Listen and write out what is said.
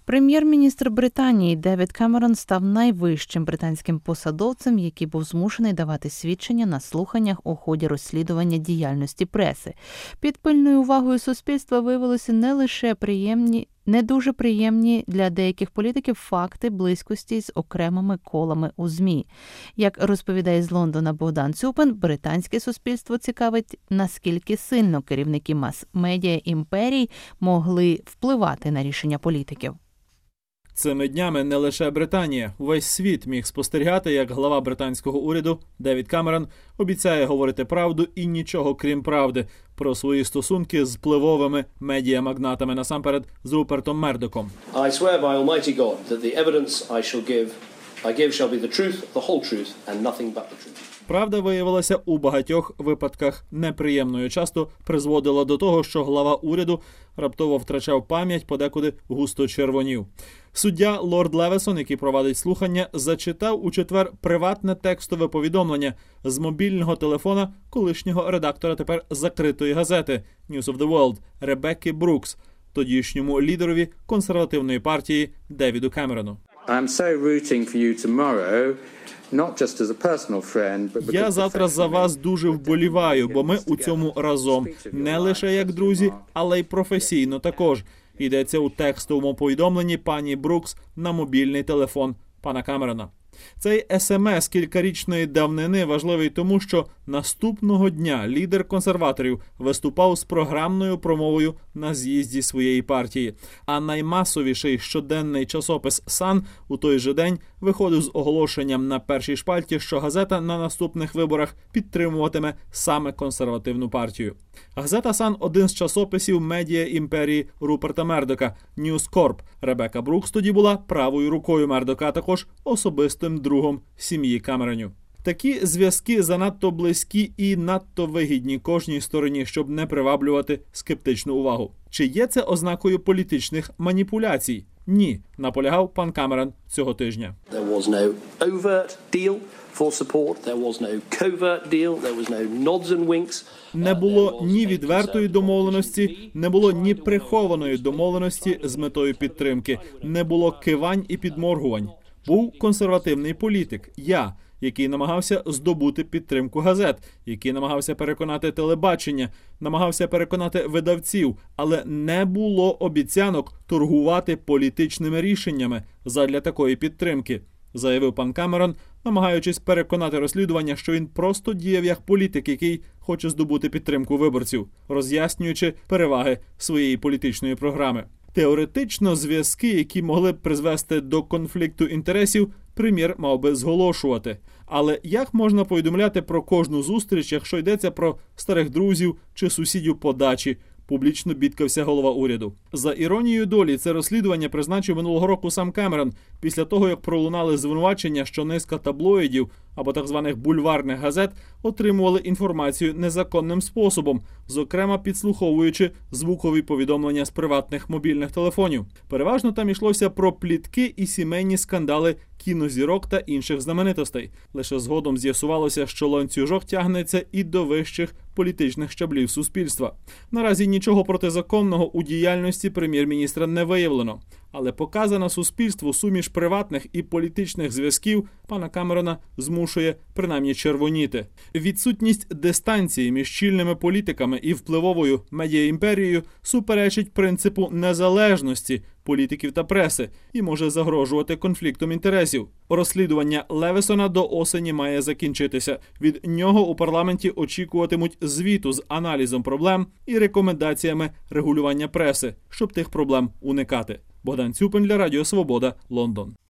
Прем'єр-міністр Британії Девід Кемерон став найвищим британським посадовцем, який був змушений давати свідчення на слуханнях у ході розслідування діяльності преси. Під пильною увагою суспільства виявилося не дуже приємні для деяких політиків факти близькості з окремими колами у ЗМІ. Як розповідає з Лондона Богдан Цюпин, британське суспільство цікавить, наскільки сильно керівники мас-медіа імперій могли впливати на рішення політиків. Цими днями не лише Британія. Весь світ міг спостерігати, як глава британського уряду Девід Кемерон обіцяє говорити правду і нічого крім правди про свої стосунки з впливовими медіамагнатами, насамперед з Рупертом Мердоком. I swear by Almighty God that the evidence I give shall be the truth, the whole truth and nothing but the truth. Правда виявилася у багатьох випадках неприємною. Часто призводила до того, що глава уряду раптово втрачав пам'ять, подекуди густо червонів. Суддя Лорд Левісон, який провадить слухання, зачитав у четвер приватне текстове повідомлення з мобільного телефона колишнього редактора тепер закритої газети News of the World Ребекки Брукс, тодішньому лідерові консервативної партії Девіду Кемерону. Я завтра за вас дуже вболіваю, бо ми у цьому разом. Не лише як друзі, але й професійно також. Йдеться у текстовому повідомленні пані Брукс на мобільний телефон пана Кемерона. Цей СМС кількарічної давнини важливий тому, що наступного дня лідер консерваторів виступав з програмною промовою на з'їзді своєї партії. А наймасовіший щоденний часопис «Сан» у той же день виходив з оголошенням на першій шпальті, що газета на наступних виборах підтримуватиме саме консервативну партію. Газета «Сан» – один з часописів медіа-імперії Руперта Мердока – News Corp. Ребекка Брукс тоді була правою рукою Мердока, також особистим другом сім'ї Кемеронів. Такі зв'язки занадто близькі і надто вигідні кожній стороні, щоб не приваблювати скептичну увагу. Чи є це ознакою політичних маніпуляцій? Ні, наполягав пан Кемерон цього тижня. Не було ні відвертої домовленості, не було ні прихованої домовленості з метою підтримки, не було кивань і підморгувань. Був консервативний політик, який намагався здобути підтримку газет, який намагався переконати телебачення, намагався переконати видавців, але не було обіцянок торгувати політичними рішеннями задля такої підтримки, заявив пан Кемерон, намагаючись переконати розслідування, що він просто діяв як політик, який хоче здобути підтримку виборців, роз'яснюючи переваги своєї політичної програми. Теоретично зв'язки, які могли б призвести до конфлікту інтересів, прем'єр мав би зголошувати. Але як можна повідомляти про кожну зустріч, якщо йдеться про старих друзів чи сусідів по дачі? Публічно бідкався голова уряду. За іронією долі, це розслідування призначив минулого року сам Кемерон, після того, як пролунали звинувачення, що низка таблоїдів або так званих бульварних газет отримували інформацію незаконним способом, зокрема підслуховуючи звукові повідомлення з приватних мобільних телефонів. Переважно там йшлося про плітки і сімейні скандали кінозірок та інших знаменитостей. Лише згодом з'ясувалося, що ланцюжок тягнеться і до вищих політичних щаблів суспільства. Наразі нічого протизаконного у діяльності прем'єр-міністра не виявлено. Але показана суспільству суміш приватних і політичних зв'язків пана Кемерона змушує принаймні червоніти. Відсутність дистанції між чільними політиками і впливовою медіаімперією суперечить принципу незалежності політиків та преси і може загрожувати конфліктом інтересів. Розслідування Левісона до осені має закінчитися. Від нього у парламенті очікуватимуть звіту з аналізом проблем і рекомендаціями регулювання преси, щоб тих проблем уникати. Богдан Цюпин для Радіо Свобода, Лондон.